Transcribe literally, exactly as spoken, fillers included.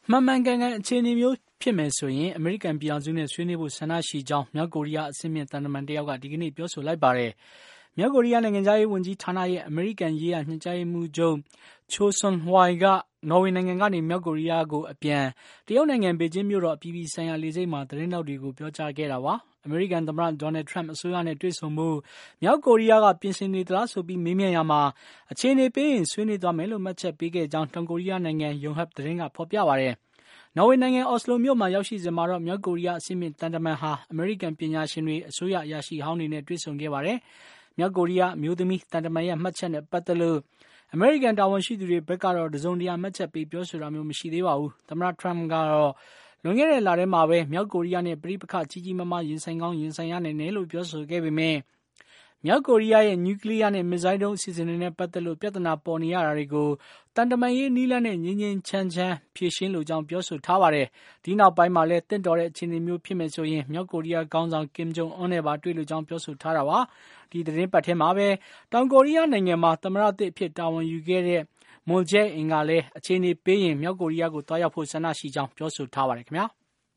မှန်မှန်ကန်ကန်အခြေအနေမျိုးဖြစ်မယ်ဆိုရင်အမေရိကန်ပြည်အောင်စုနဲ့ဆွေးနွေးဖို့ဆန္ဒရှိကြောင်းမြောက်ကိုရီးယားအဆင့်မြင့်သံတမန်တယောက်ကဒီကနေ့ပြောဆိုလိုက်ပါတယ်။မြောက်ကိုရီးယားနိုင်ငံသားရေးဝန်ကြီးဌာနရဲ့အမေရိကန်ရေးရာညွှန်ကြားရေးမှူးချုပ်ချိုဆွန်ဟွိုင်ကနော်ဝေနိုင်ငံကနေမြောက်ကိုရီးယားကိုအပြန်တရုတ်နိုင်ငံဘေကျင်းမြို့တော်အပြည်ပြည်ဆိုင်ရာလေဆိပ်မှာသတင်းတောက်တွေကိုပြောကြားခဲ့တာပါ။အမေရိကန်သမ္မတဒေါ်နယ်ထရန့်အစိုးရနဲ့တွေ့ဆုံမှုမြောက်ကိုရီးယားကပြင်ဆင်နေသလားဆိုပြီးမေးမြန်းရမှာအခြေအနေပေးရင်ဆွေးနွေးသွားမယ်လို့မှတ်ချက်ပေးခဲ့ကြောင်းတောင်ကိုရီးယားနိုင်ငံယုံဟပ်သတင်းကဖော်ပြပါတယ်။နော်ဝေနိုင်ငံအော်စလိုမြို့မှာရောက်ရှိစဉ်မှာတော့မြောက်ကိုရီးယားအဆင့်မြင့်တန်တမန်ဟာအမေရိကန်ပညာရှင်တွေအစိုးရအရာရှိဟောင်းတွေနဲ့တွေ့ဆုံခဲ့ပါတယ်။မြောက်ကိုရီးယားအမျိုးသမီးတန်တမန်ရဲ့မှတ်ချက်နဲ့ပတ်သက်လို့အမေရိကန်တာဝန်ရှိသူတွေဘက်ကတော့တစုံတရာမှတ်ချက်ပေးပြောဆိုတာမျိုးမရှိသေးပါဘူး။သမ္မတထရမ့်ကတော့လွန်ခဲ့တဲ့လထဲမှာပဲမြောက်ကိုရီးယားနဲ့ပြည်ပခါကြီးကြီးမားမားရင်ဆိုင်ကောင်းရင်ဆိုင်ရနိုင်တယ်လို့ပြောဆိုခဲ့ပေမဲ့မြောက်ကိုရီးယားရဲ့နျူကလ িয়ার နဲ့မစ်ဇိုင်းဒုံးအစီအစဉ်တွေနဲ့ပတ်သက်လို့ပြဿနာပေါ်နေရတာတွေကိုတန်တမန်ရေးနီးလန်းနဲ့ငြင်းငြင်းချမ်းချမ်းဖြေရှင်းလိုကြောင်းပြောဆိုထားပါတယ်။ဒီနောက်ပိုင်းမှာလည်းတင့်တော်တဲ့အခြေအနေမျိုးဖြစ်မယ်ဆိုရင်မြောက်ကိုရီးယားခေါင်းဆောင်ကင်ဂျုံအွန်းနဲ့ပါတွေ့လိုကြောင်းပြောဆိုထားတာပါ။ဒီသတင်းပတ်ထဲမှာပဲတောင်ကိုရီးယားနိုင်ငံမှာသမ္မတသစ်အဖြစ်တာဝန်ယူခဲ့တဲ့မွန်ဂျဲအင်ကလည်းအခြေအနေပေးရင်မြောက်ကိုရီးယားကိုတွားရောက်ဖို့ဆန္ဒရှိကြောင်းပြောဆိုထားပါတယ်ခင်ဗျာ။